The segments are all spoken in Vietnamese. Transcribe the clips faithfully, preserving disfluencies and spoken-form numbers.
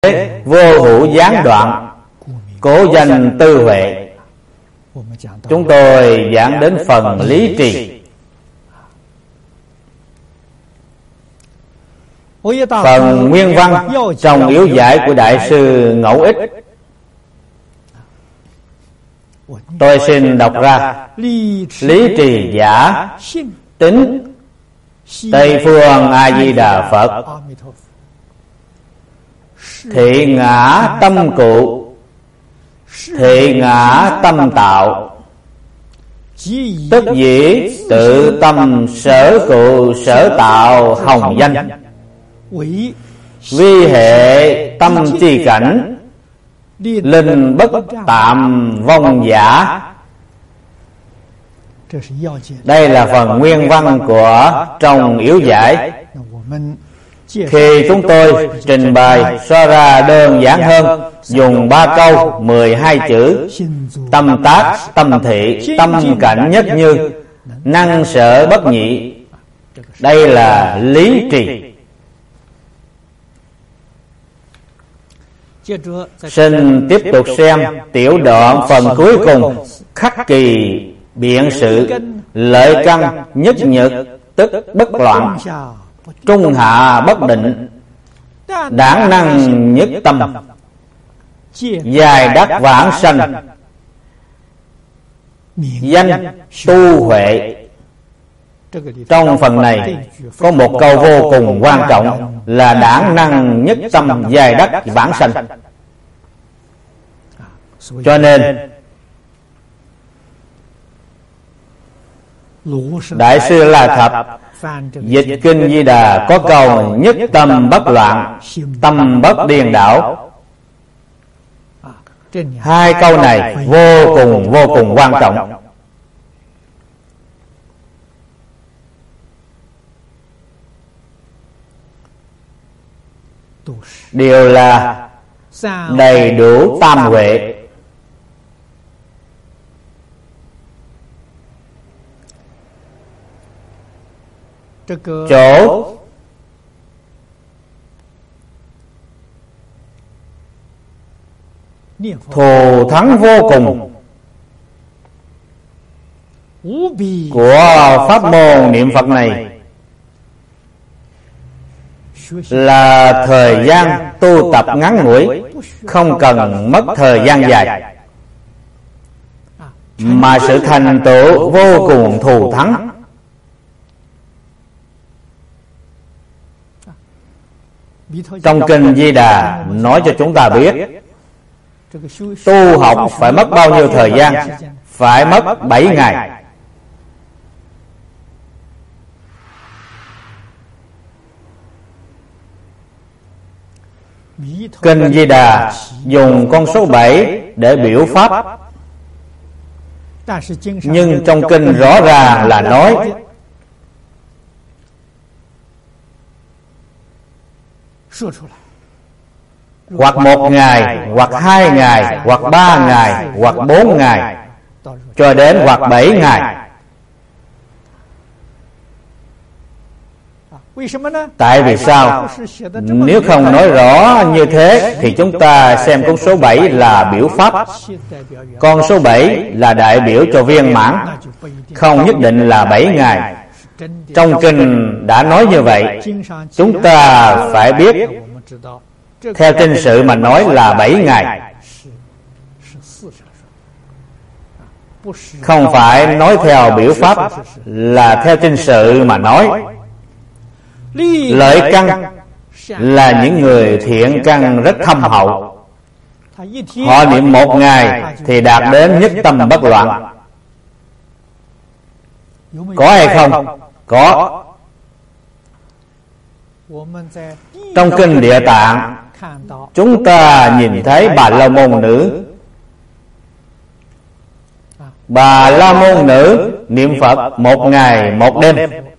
vô hữu gián đoạn, cố danh tư huệ. Chúng tôi giảng đến phần lý trì. Phần nguyên văn trong yếu giải của Đại sư Ngẫu Ích, tôi xin đọc ra. Lý trì giả tính Tây phương A Di Đà Phật, thị ngã tâm cụ, thị ngã tâm tạo, tức dĩ tự tâm sở cụ sở tạo hồng danh, vi hệ tâm chi cảnh, linh bất tạm vong giả. Đây là phần nguyên văn của trong yếu giải. Khi chúng tôi trình bày so ra đơn giản hơn, dùng ba câu mười hai chữ: tâm tác, tâm thị, tâm cảnh nhất như, năng sở bất nhị. Đây là lý trì. Xin tiếp tục xem tiểu đoạn phần cuối cùng: khắc kỳ biện sự, lợi căn nhất nhật, tức bất loạn, trung hạ bất định, đảng năng nhất tâm, dài đắc vãng sanh, danh tu huệ. Trong phần này có một câu vô cùng quan trọng là đảng năng nhất tâm, dài đắc vãng sanh. Cho nên Đại sư La Thập dịch kinh Di Đà có câu nhất tâm bất loạn, tâm bất điên đảo. Hai câu này vô cùng vô cùng quan trọng. Đều là đầy đủ tam huệ. Chỗ thù thắng vô cùng của pháp môn niệm Phật này là thời gian tu tập ngắn ngủi, không cần mất thời gian dài, mà sự thành tựu vô cùng thù thắng. Trong kinh Di Đà nói cho chúng ta biết, tu học phải mất bao nhiêu thời gian? Phải mất bảy ngày. Kinh Di Đà dùng con số bảy để biểu pháp, nhưng trong kinh rõ ràng là nói hoặc một ngày, hoặc hai ngày, hoặc ba ngày, hoặc bốn ngày, cho đến hoặc bảy ngày. Tại vì sao? Nếu không nói rõ như thế thì chúng ta xem con số bảy là biểu pháp. Con số bảy là đại biểu cho viên mãn, không nhất định là bảy ngày. Trong kinh đã nói như vậy, chúng ta phải biết theo kinh sự mà nói là bảy ngày, không phải nói theo biểu pháp, là theo kinh sự mà nói. Lợi căn là những người thiện căn rất thâm hậu, họ niệm một ngày thì đạt đến nhất tâm bất loạn. Có hay không? Có. Trong kinh Địa Tạng, chúng ta nhìn thấy Bà La Môn nữ. Bà La Môn nữ niệm Phật một ngày một đêm.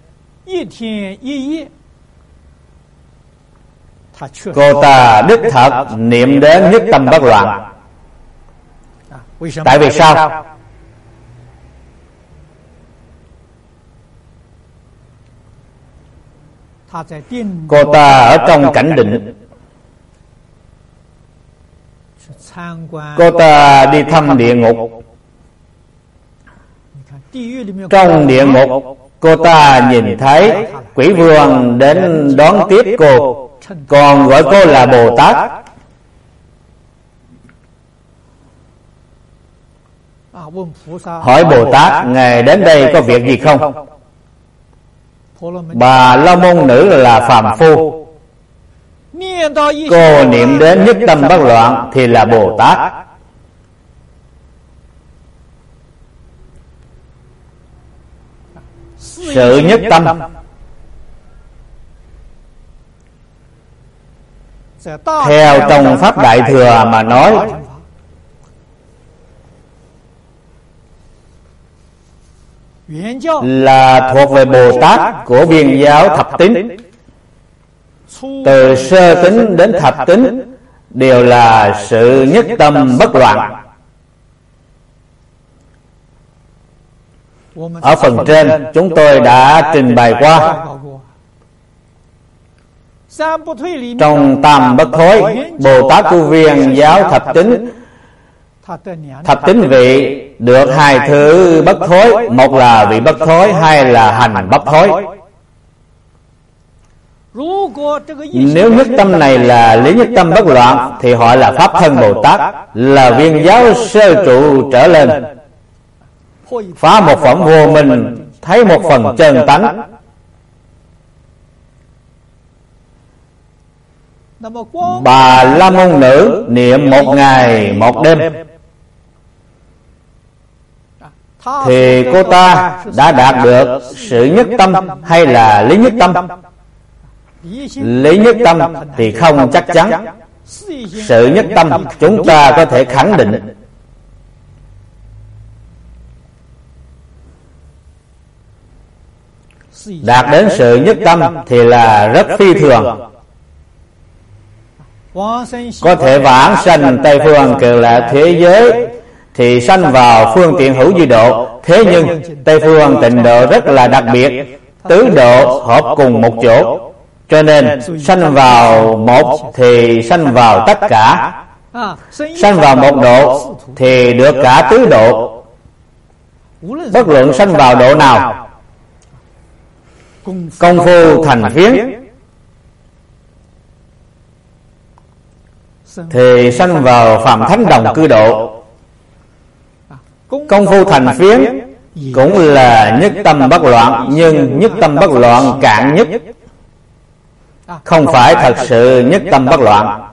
Cô ta đích thật niệm đến nhất tâm bất loạn. Tại vì sao? Cô ta ở trong cảnh định, Cô ta đi thăm địa ngục. Trong địa ngục, cô ta nhìn thấy quỷ vương đến đón tiếp cô, còn gọi cô là Bồ Tát. Hỏi Bồ Tát, Ngài đến đây có việc gì không? Bà La Môn Nữ là phàm phu. Cô niệm đến nhất tâm bất loạn thì là Bồ Tát. Sự nhất tâm theo trong Pháp Đại Thừa mà nói là thuộc về Bồ Tát của Viên giáo thập tín. Từ sơ tín đến thập tín đều là sự nhất tâm bất loạn. Ở phần trên chúng tôi đã trình bày qua. Trong tam bất thối, Bồ Tát của Viên giáo thập tín, thập tín vị được hai thứ bất thối, một là vị bất thối, hai là hành bất thối. Nếu nhất tâm này là lý nhất tâm bất loạn thì họ là Pháp thân Bồ Tát, là Viên giáo sơ trụ trở lên, phá một phẩm vô minh, thấy một phần chân tánh. Bà La Môn Nữ niệm một ngày một đêm thì cô ta đã đạt được sự nhất tâm hay là lý nhất tâm? Lý nhất tâm thì không chắc chắn. Sự nhất tâm chúng ta có thể khẳng định. Đạt đến sự nhất tâm thì là rất phi thường. Có thể vãng sanh Tây phương Cực Lạc thế giới thì sanh vào phương tiện hữu duy độ. Thế nhưng Tây phương tịnh độ rất là đặc biệt, tứ độ hợp cùng một chỗ, cho nên sanh vào một thì sanh vào tất cả. Sanh vào một độ thì được cả tứ độ. Bất luận sanh vào độ nào, công phu thành phiến thì sanh vào phàm thánh đồng cư độ. Công phu thành phiến cũng là nhất tâm bất loạn, nhưng nhất tâm bất loạn cạn nhất, không phải thật sự nhất tâm bất loạn.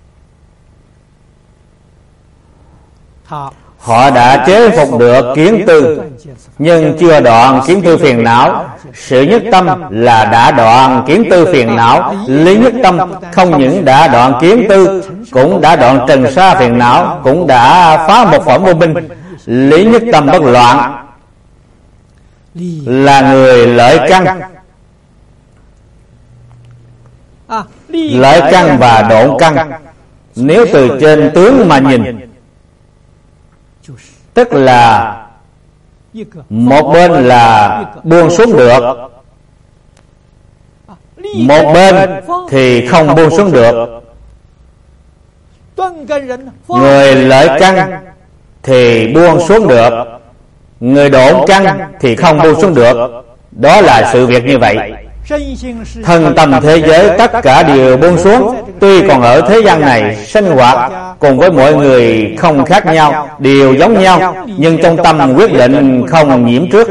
Họ đã chế phục được kiến tư, nhưng chưa đoạn kiến tư phiền não. Sự nhất tâm là đã đoạn kiến tư phiền não. Lý nhất tâm không những đã đoạn kiến tư, cũng đã đoạn trần sa phiền não, cũng đã phá một phẩm vô minh. Lý nhất tâm bất loạn là người lợi căn. Lợi căn và độn căn, nếu từ trên tướng mà nhìn, tức là một bên là buông xuống được, một bên thì không buông xuống được. Người lợi căn thì buông xuống được, người độn căn thì không buông xuống được. Đó là sự việc như vậy. Thân tâm thế giới tất cả đều buông xuống. Tuy còn ở thế gian này sinh hoạt cùng với mọi người không khác nhau, đều giống nhau, nhưng trong tâm quyết định không nhiễm trước.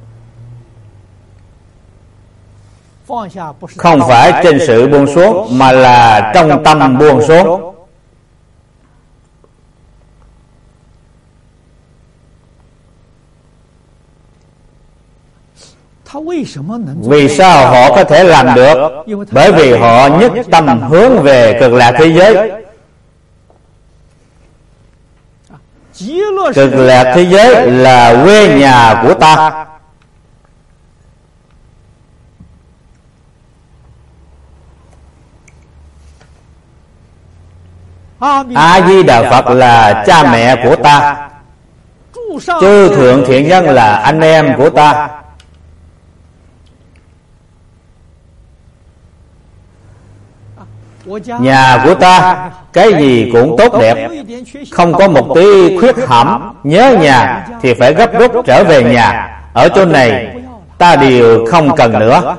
Không phải trên sự buông xuống, mà là trong tâm buông xuống. Vì sao họ có thể làm được? Bởi vì họ nhất tâm hướng về Cực Lạc thế giới. Cực Lạc thế giới là quê nhà của ta. A Di Đà Phật là cha mẹ của ta. Chư thượng thiện nhân là anh em của ta. nhà của ta cái gì cũng tốt đẹp, không có một tí khuyết hỏng, nhớ nhà thì phải gấp rút trở về nhà. Ở chỗ này ta đều không cần nữa.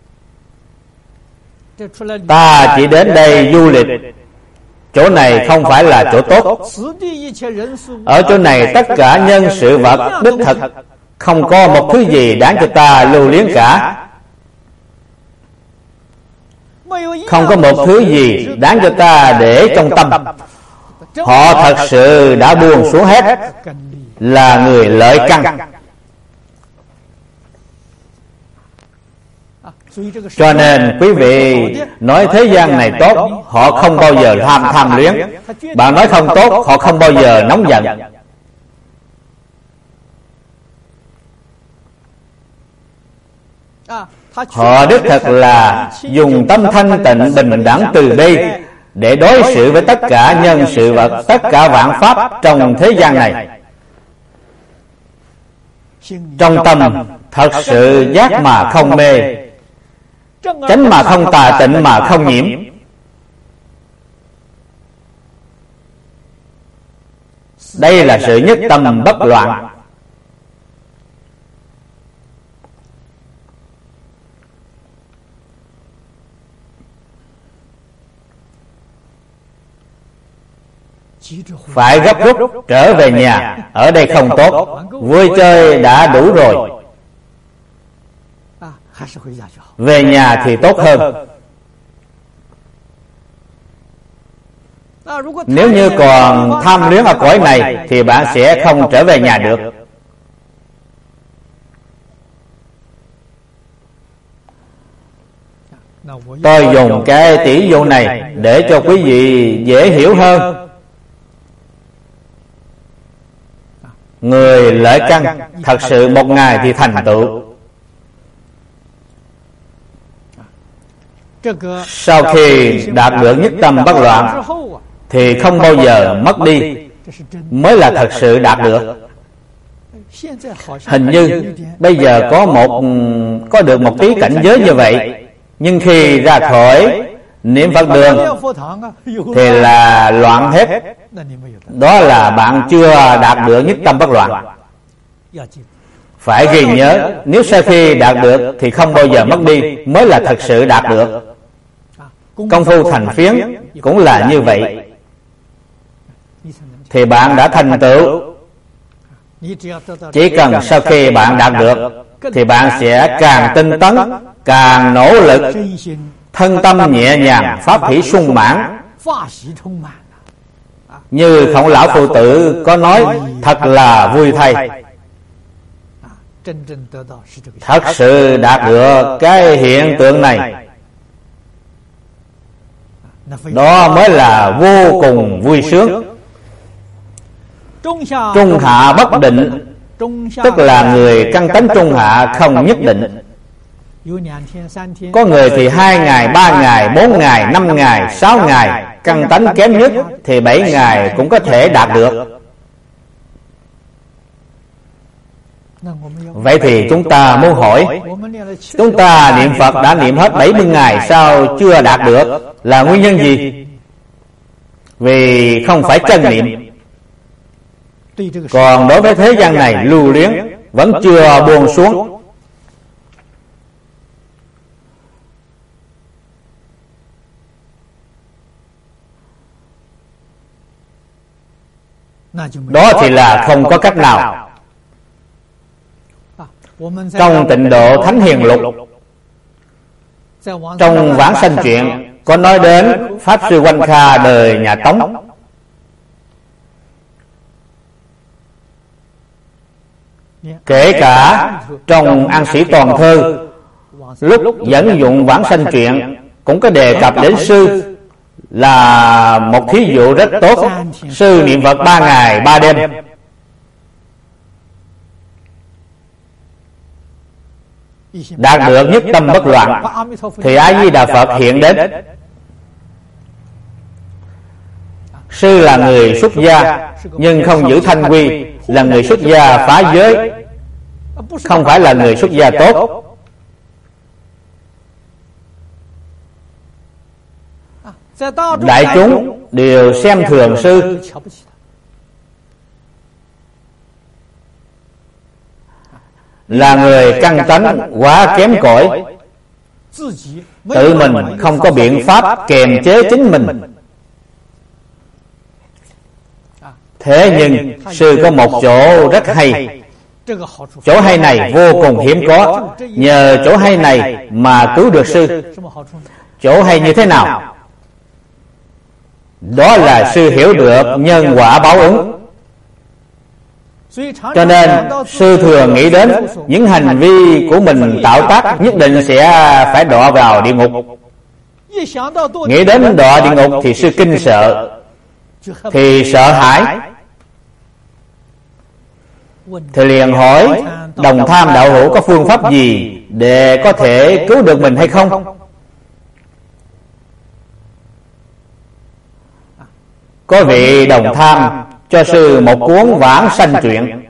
Ta chỉ đến đây du lịch, chỗ này không phải là chỗ tốt. Ở chỗ này tất cả nhân sự vật đích thực, không có một thứ gì đáng cho ta lưu luyến cả. Không có một thứ gì đáng cho ta để trong tâm. Họ thật sự đã buông xuống hết, là người lợi căn. Cho nên quý vị nói thế gian này tốt, họ không bao giờ tham tham luyến. Bạn nói không tốt, họ không bao giờ nóng giận. Họ đích thực là dùng tâm thanh tịnh bình đẳng từ bi để đối xử với tất cả nhân sự vật, tất cả vạn pháp trong thế gian này. Trong tâm thật sự giác mà không mê, chánh mà không tà, tịnh mà không nhiễm. Đây là sự nhất tâm bất loạn. Phải gấp rút trở về nhà. Ở đây không tốt, vui chơi đã đủ rồi, về nhà thì tốt hơn. Nếu như còn tham luyến ở cõi này thì bạn sẽ không trở về nhà được. Tôi dùng cái tỷ dụ này để cho quý vị dễ hiểu hơn. Người lợi căn thật sự một ngày thì thành tựu. Sau khi đạt được nhất tâm bất loạn thì không bao giờ mất đi, mới là thật sự đạt được. Hình như bây giờ có một có được một tí cảnh giới như vậy, nhưng khi ra khỏi niệm Phật đường thì là loạn hết. Đó là bạn chưa đạt được nhất tâm bất loạn. Phải ghi nhớ, nếu sau khi đạt được thì không bao giờ mất đi, mới là thật sự đạt được. Công phu thành phiến cũng là như vậy. Thì bạn đã thành tựu. Chỉ cần sau khi bạn đạt được thì bạn sẽ càng tinh tấn, càng nỗ lực, thân tâm nhẹ nhàng, pháp hỷ sung mãn. Như Khổng Lão Phụ Tử có nói, thật là vui thay. Thật sự đạt được cái hiện tượng này, đó mới là vô cùng vui sướng. Trung hạ bất định, tức là người căn tánh trung hạ không nhất định. Có người thì hai ngày, ba ngày, bốn ngày, năm ngày, sáu ngày, căn tánh kém nhất thì bảy ngày cũng có thể đạt được. Vậy thì chúng ta muốn hỏi, chúng ta niệm Phật đã niệm hết bảy mươi ngày sao chưa đạt được, là nguyên nhân gì? Vì không phải chân niệm. Còn đối với thế gian này lưu luyến, vẫn chưa buông xuống. Đó thì là không có cách nào. Trong Tịnh Độ Thánh Hiền Lục, trong Vãng Sanh Truyện có nói đến Pháp Sư Oanh Kha đời nhà Tống. Kể cả trong An Sĩ Toàn Thư, lúc dẫn dụng Vãng Sanh Truyện cũng có đề cập đến sư, là một thí dụ rất tốt. Sư niệm Phật ba ngày ba đêm, đạt được nhất tâm bất loạn, thì A Di Đà Phật hiện đến. Sư là người xuất gia nhưng không giữ thanh quy, là người xuất gia phá giới, không phải là người xuất gia tốt. đại chúng đều xem thường sư, là người căn tánh quá kém cỏi, tự mình không có biện pháp kiềm chế chính mình. Thế nhưng sư có một chỗ rất hay. Chỗ hay này vô cùng hiếm có. Nhờ chỗ hay này mà cứu được sư. Chỗ hay như thế nào? Đó là sư hiểu được nhân quả báo ứng. Cho nên sư thường nghĩ đến những hành vi của mình tạo tác nhất định sẽ phải đọa vào địa ngục. Nghĩ đến đọa địa ngục thì sư kinh sợ, thì sợ hãi, thì liền hỏi đồng tham đạo hữu có phương pháp gì để có thể cứu được mình hay không? Có vị đồng tham cho sư một cuốn Vãng Sanh Truyện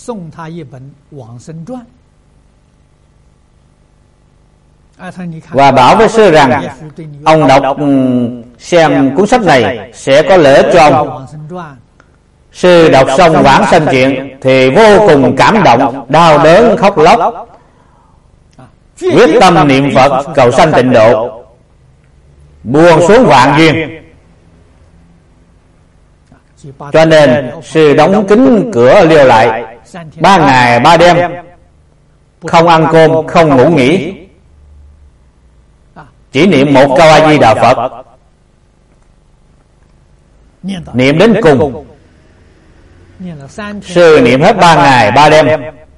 và bảo với sư rằng ông đọc xem cuốn sách này sẽ có lợi cho ông. Sư đọc xong Vãng Sanh Truyện thì vô cùng cảm động, đau đớn khóc lóc, quyết tâm niệm Phật cầu sanh tịnh độ, buông xuống vạn duyên. Cho nên sư đóng kín cửa liều lại, ba ngày ba đêm không ăn cơm, không ngủ nghỉ, chỉ niệm một câu A Di Đà Phật, niệm đến cùng. Sư niệm hết ba ngày ba đêm,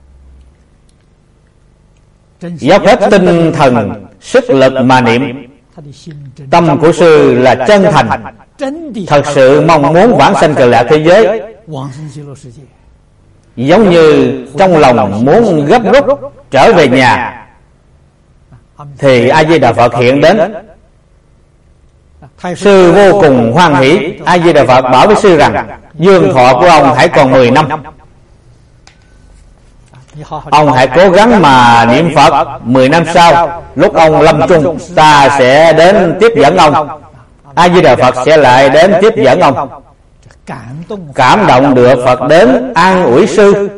dốc hết tinh thần sức lực mà niệm. Tâm của sư là chân thành, thật sự mong muốn vãng sanh cực lạc thế giới, giống như trong lòng muốn gấp rút trở về nhà, thì A Di Đà Phật hiện đến. Sư vô cùng hoan hỷ. A Di Đà Phật bảo với sư rằng dương thọ của ông hãy còn mười năm, ông hãy cố gắng mà niệm Phật. Mười năm sau, lúc ông lâm chung, ta sẽ đến tiếp dẫn ông. A Di Đà Phật sẽ lại đến tiếp dẫn ông. Cảm động được Phật đến an ủi sư.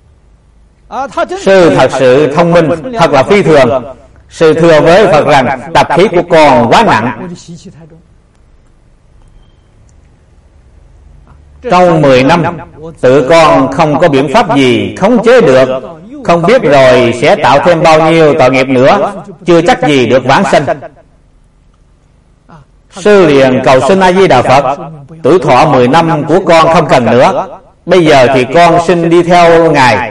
Sư thật sự thông minh, thật là phi thường. Sư thưa với Phật rằng tập khí của con quá nặng. Trong mười năm, tự con không có biện pháp gì khống chế được, không biết rồi sẽ tạo thêm bao nhiêu tội nghiệp nữa, chưa chắc gì được vãng sanh. Sư liền cầu xin A Di Đà Phật, tuổi thọ mười năm của con không cần nữa, bây giờ thì con xin đi theo Ngài.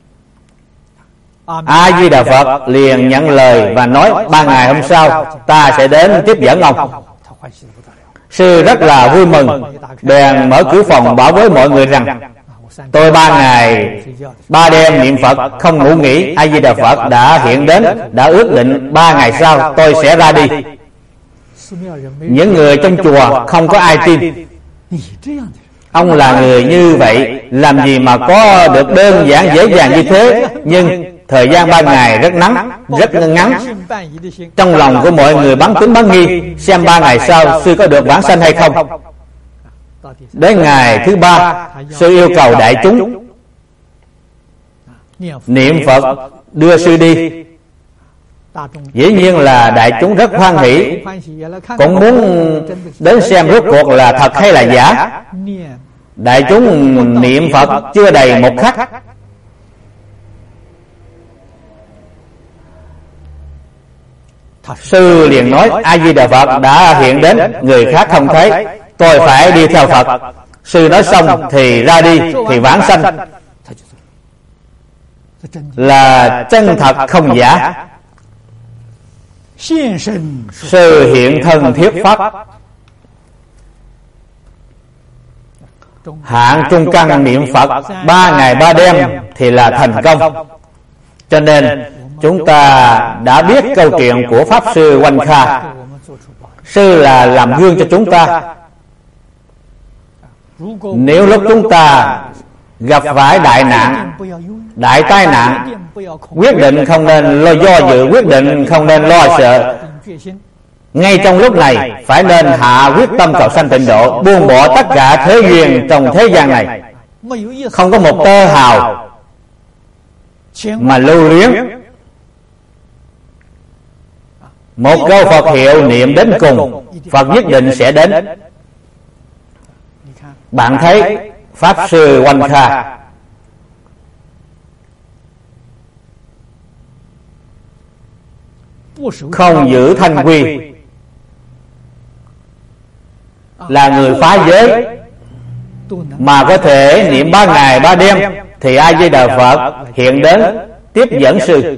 A Di Đà Phật liền nhận lời và nói ba ngày hôm sau ta sẽ đến tiếp dẫn ông. Sư rất là vui mừng, bèn mở cửa phòng bảo với mọi người rằng tôi ba ngày ba đêm niệm Phật không ngủ nghỉ, A Di Đà Phật đã hiện đến, đã ước định ba ngày sau tôi sẽ ra đi. Những người trong chùa không có ai tin. Ông là người như vậy, làm gì mà có được đơn giản dễ dàng như thế? Nhưng thời gian ba ngày rất ngắn, rất ngắn. Trong lòng của mọi người bắn tính bắn nghi, xem ba ngày sau sư có được vãng sanh hay không. Đến ngày thứ ba, sư yêu cầu đại chúng niệm Phật đưa sư đi. Dĩ nhiên là đại chúng rất hoan hỷ, cũng muốn đến xem rốt cuộc là thật hay là giả. Đại chúng niệm Phật chưa đầy một khắc, sư liền nói A Di Đà Phật đã hiện đến, người khác không thấy, tôi phải đi theo Phật. Sư nói xong thì ra đi, thì vãng sanh, là chân thật không giả. Sư hiện thân thuyết pháp, hạng trung căn niệm Phật ba ngày ba đêm thì là thành công. Cho nên chúng ta đã biết câu chuyện của Pháp Sư Oanh Kha. Sư là làm gương cho chúng ta. Nếu lúc chúng ta gặp phải đại nạn, đại tai nạn, quyết định không nên lo do dự, quyết định không nên lo sợ, Ngay trong lúc này phải nên hạ quyết tâm cầu sanh tịnh độ, buông bỏ tất cả thế duyên trong thế gian này, không có một tơ hào mà lưu luyến. Một câu Phật hiệu niệm đến cùng, Phật nhất định sẽ đến. Bạn thấy Pháp Sư Oanh Kha không giữ thanh quy, là người phá giới, mà có thể niệm ba ngày ba đêm, thì A Di Đà Phật hiện đến tiếp dẫn sư.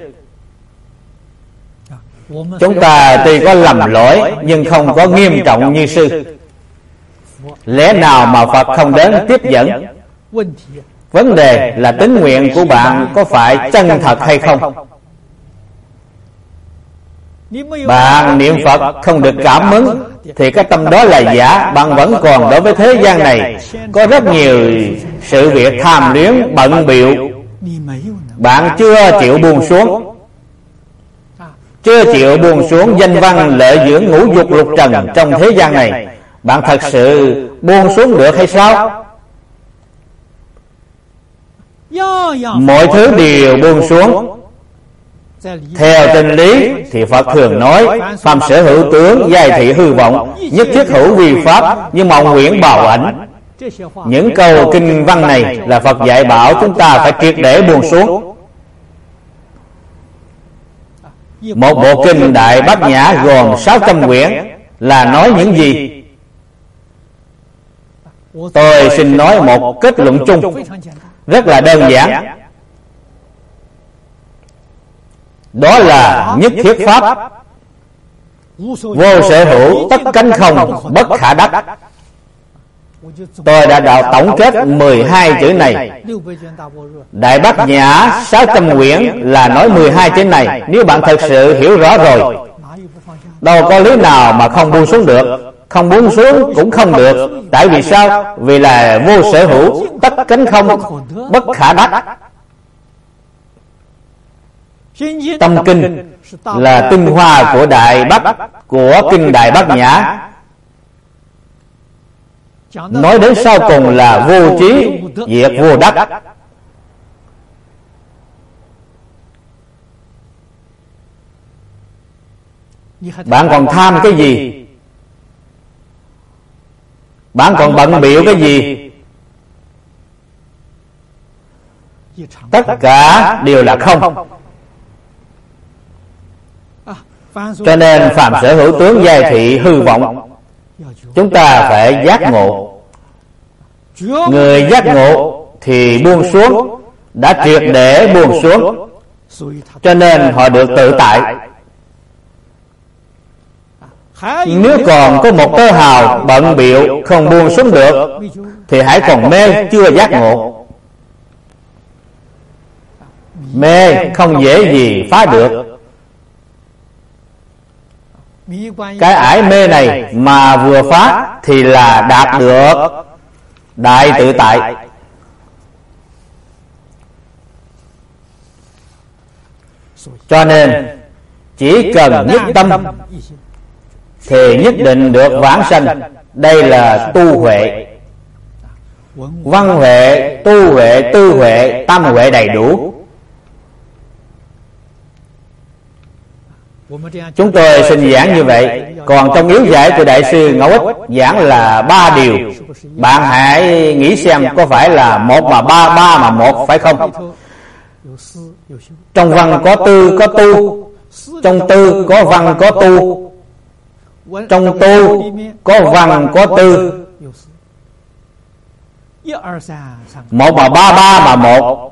Chúng ta tuy có lầm lỗi nhưng không có nghiêm trọng như sư. Lẽ nào mà Phật không đến tiếp dẫn? Vấn đề là tín nguyện của bạn có phải chân thật hay không. Bạn niệm Phật không được cảm ứng thì cái tâm đó là giả. Bạn vẫn còn đối với thế gian này có rất nhiều sự việc tham luyến bận bịu, bạn chưa chịu buông xuống. Chưa chịu buông xuống danh văn lợi dưỡng ngũ dục lục trần trong thế gian này. Bạn thật sự buông xuống được hay sao? Mọi thứ đều buông xuống. Theo chân lý thì Phật thường nói: phàm sở hữu tướng, giai thị hư vọng, nhất thiết hữu vi pháp, như mộng huyễn bào ảnh. Những câu kinh văn này là Phật dạy bảo chúng ta phải triệt để buông xuống. Một bộ kinh Đại Bát Nhã gồm sáu trăm quyển là nói những gì? Tôi xin nói một kết luận chung rất là đơn giản. Đó là nhất thiết pháp, vô sở hữu, tất cánh không, bất khả đắc. Tôi đã đạo tổng kết mười hai chữ này. Đại Bát Nhã sáu trăm quyển là nói mười hai chữ này. Nếu bạn thật sự hiểu rõ rồi, đâu có lý nào mà không buông xuống được. Không buông xuống cũng không được. Tại vì sao? Vì là vô sở hữu, tất cánh không, bất khả đắc. Tâm kinh là tinh hoa của Đại Bát, của kinh Đại Bát Nhã. Nói đến sau cùng là vô trí diệt vô đắc. Bạn còn tham cái gì? Bạn còn bận bịu cái gì? Tất cả đều là không. Cho nên phàm sở hữu tướng, giai thị hư vọng, chúng ta phải giác ngộ. Người giác ngộ thì buông xuống, đã triệt để buông xuống, cho nên họ được tự tại. Nếu còn có một tơ hào bận bịu không buông xuống được thì hãy còn mê, chưa giác ngộ. Mê không dễ gì phá được. Cái ải mê này mà vừa phá thì là đạt được đại tự tại. Cho nên chỉ cần nhất tâm thì nhất định được vãng sanh. Đây là tu huệ. Văn huệ, tu huệ, tư huệ, tâm huệ đầy đủ. Chúng tôi xin giảng như vậy. Còn trong yếu giải của Đại sư Ngẫu Ích giảng là ba điều. Bạn hãy nghĩ xem có phải là một mà ba, ba mà một, phải không? Trong văn có tư có tu, trong tư có văn có tu, trong tu có văn có tư. Một mà ba, ba mà một.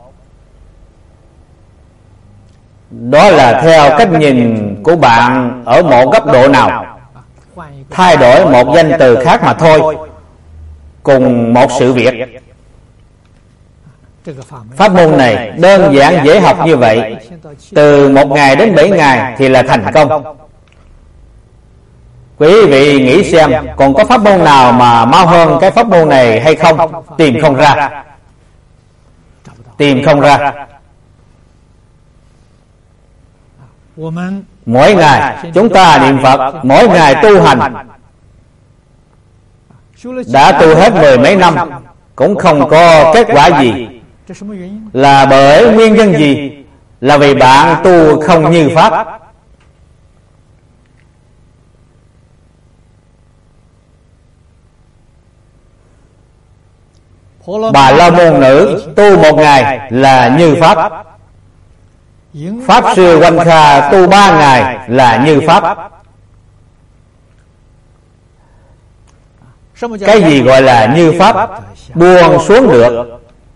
Đó là theo cách nhìn của bạn ở một góc độ nào. Thay đổi một danh từ khác mà thôi. Cùng một sự việc. Pháp môn này đơn giản dễ học như vậy. Từ một ngày đến bảy ngày thì là thành công. Quý vị nghĩ xem còn có pháp môn nào mà mau hơn cái pháp môn này hay không? Tìm không ra. Tìm không ra. Mỗi ngày chúng ta niệm Phật, mỗi ngày tu hành, đã tu hết mười mấy năm cũng không có kết quả gì. Là bởi nguyên nhân gì? Là vì bạn tu không như Pháp. Bà La Môn nữ tu một ngày là như Pháp. Pháp Sư Oanh Kha tu ba ngày là như Pháp. Cái gì gọi là như Pháp? Buông xuống được.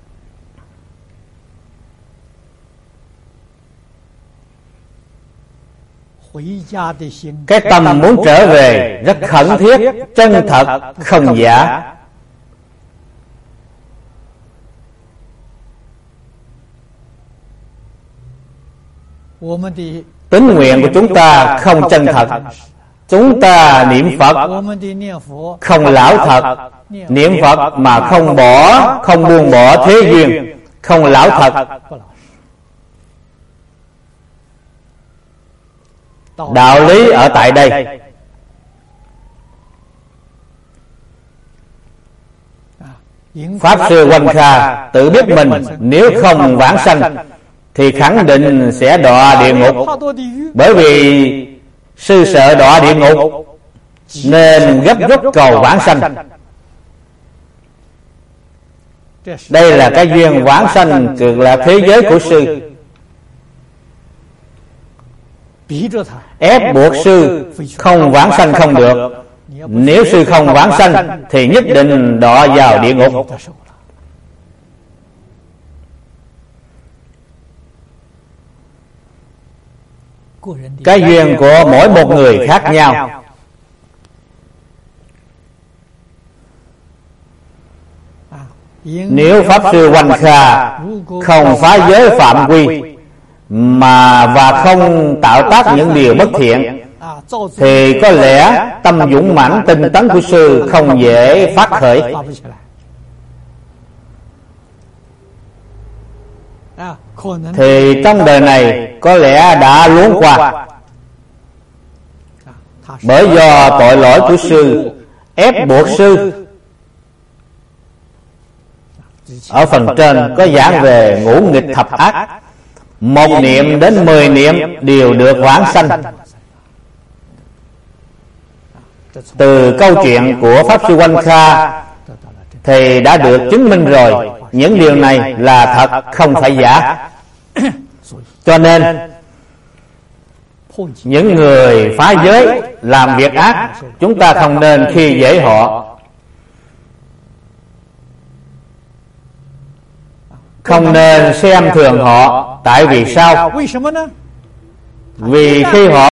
Cái tâm muốn trở về rất khẩn thiết, chân thật, không giả. Tín nguyện của chúng ta không chân thật. Chúng ta niệm Phật không lão thật. Niệm Phật mà không bỏ, không buông bỏ thế duyên, không lão thật. Đạo lý ở tại đây. Pháp Sư Oanh Kha tự biết mình nếu không vãng sanh thì khẳng định sẽ đọa địa ngục. Bởi vì sư sợ đọa địa ngục nên gấp rút cầu vãng sanh. Đây là cái duyên vãng sanh cực lạc thế giới của sư. Ép buộc sư không vãng sanh không được. Nếu sư không vãng sanh thì nhất định đọa vào địa ngục. Cái duyên của mỗi một người khác nhau. Nếu Pháp Sư Oanh Kha không phá giới phạm quy mà và không tạo tác những điều bất thiện thì có lẽ tâm dũng mãnh tinh tấn của sư không dễ phát khởi. Thì trong đời này có lẽ đã luống qua. Bởi do tội lỗi của sư ép buộc sư. Ở phần trên có giảng về ngũ nghịch thập ác. Một niệm đến mười niệm đều được vãng sanh. Từ câu chuyện của Pháp Sư Oanh Kha thì đã được chứng minh rồi. Những điều này là thật, không phải giả. Cho nên những người phá giới làm việc ác, chúng ta không nên khi dễ họ, không nên xem thường họ. Tại vì sao? Vì khi họ